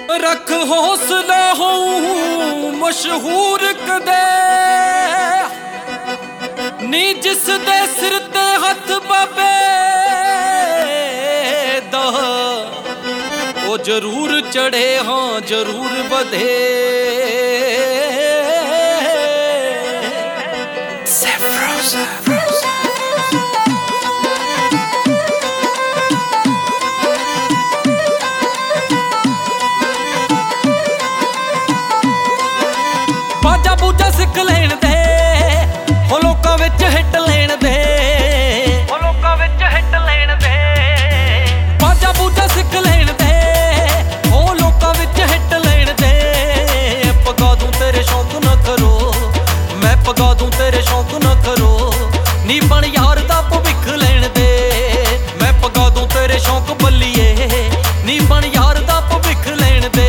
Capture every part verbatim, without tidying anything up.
रख हौसला हो मशहूर कदे नी जिस दे सिर ते हथ बाबे दा ओ जरूर चढ़े हाँ जरूर बधे। बाजा बूजा सिख लेन दे हो लोकां विच हिट लेन दे हो लोकां विच हिट लेन दे। बाजा बूजा सिख लेन दे हो लोकां विच हिट लेन दे। पगा दूं तेरे शौक न करो मैं पगा दूं तेरे शौक न करो नी बन यार दा भविख लेन दे। मैं पगा दूं तेरे शौक बल्लिए नी बन यार दा भविख लेन दे।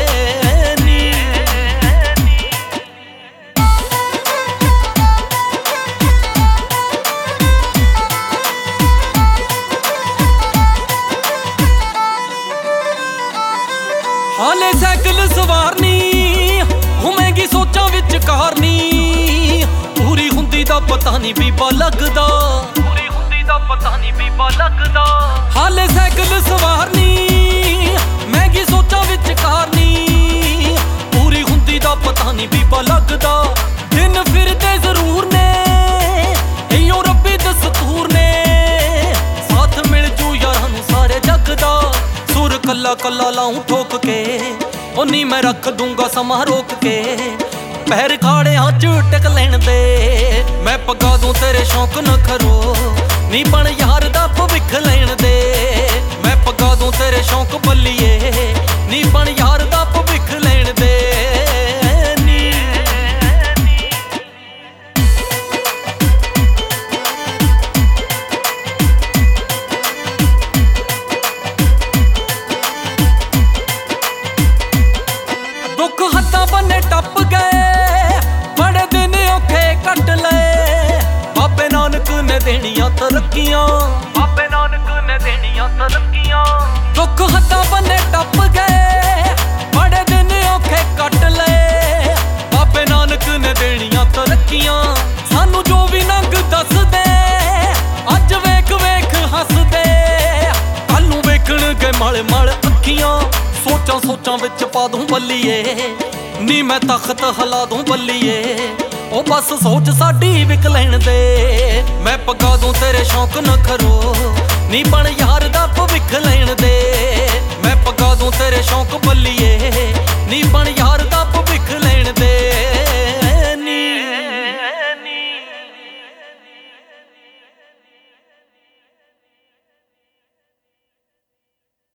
हाले सैकल सवारनी घूमेगी सोचा विच कारनी पूरी हुंदी दा पता नहीं बीबा लगदा पूरी हुंदी दा पता नहीं बीबा लगदा। हाले सैकल सवारनी महंगी सोचा विच कारनी पूरी हुंदी दा पता नहीं बीबा लगदा। दिन फिरदे जरूर ने इयो रब्बी दस्तूर ने साथ मिल जू यारां नूं सारे जग दा। सुर कला कला लाऊं ठोक के ओ नी मैं रख दूंगा समा रोक के। पैर खाड़े हाँ टिक लेन दे मैं पगा दूं तेरे शौक न करो नी बन यार दा भविख लेन दे। मैं पगा दूं तेरे शौक बल्लिए नी बन यार दा भविख लेन दे। दुख हत्था बन्ने टप गए बड़े दिन औखे कट ले बाबे नानक ने देनियां तरक्कियां बाबे नानक ने देनियां तरक्कियां। दुख हत्था बन्ने टप गए बड़े दिन औखे कट ले बाबे नानक ने देनियां तरक्कियां। सानू जो भी नंग दस दे अज वेख वेख हस दे कल नूं वेखणगे मल मल अखियां। सोचां सोचां विच पा दूं बल्लिए नी मैं तख्त हला दूं बल्लिए ओ बस सोच साडी विक लेन दे। मैं पगा दूं तेरे शौक न करो नी बन यार दा भविख लेन दे। मैं पगा दूं तेरे शौक बल्लिए